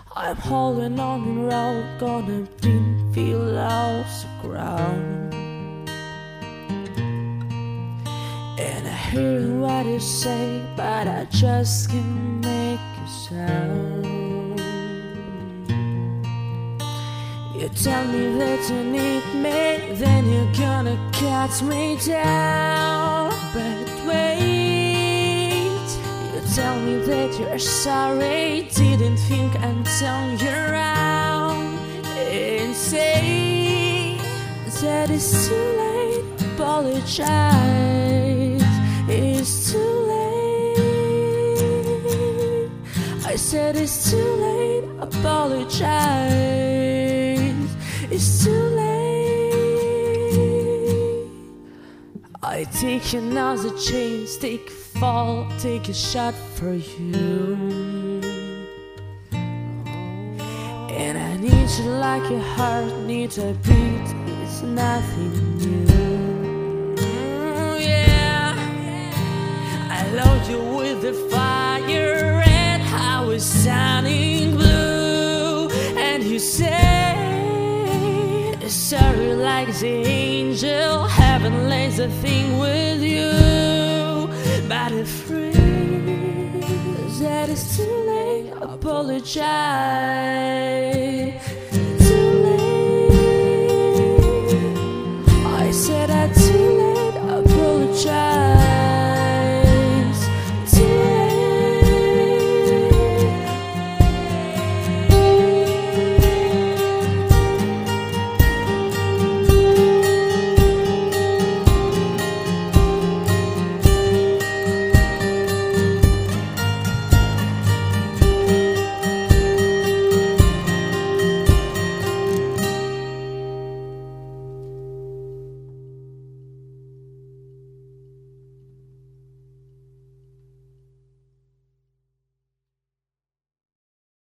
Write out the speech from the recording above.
I'm holding on the road, gonna didn't feel lost the ground. And I hear what you say, but I just can't make a sound. You tell me that you need me, then you're gonna cut me down. But wait, you tell me that you're sorry, didn't think until you're around. And say that it's too late, apologize, it's too late. I said it's too late, apologize, it's too late. I take another chance, take a fall, take a shot for you. And I need you like your heart needs a beat, it's nothing new. Yeah, I loved you with the fire and I was sounding blue. And you say sorry like the angel, heaven lays a thing with you. But afraid that it's too late, apologize, too late. I said I'm too late, apologize.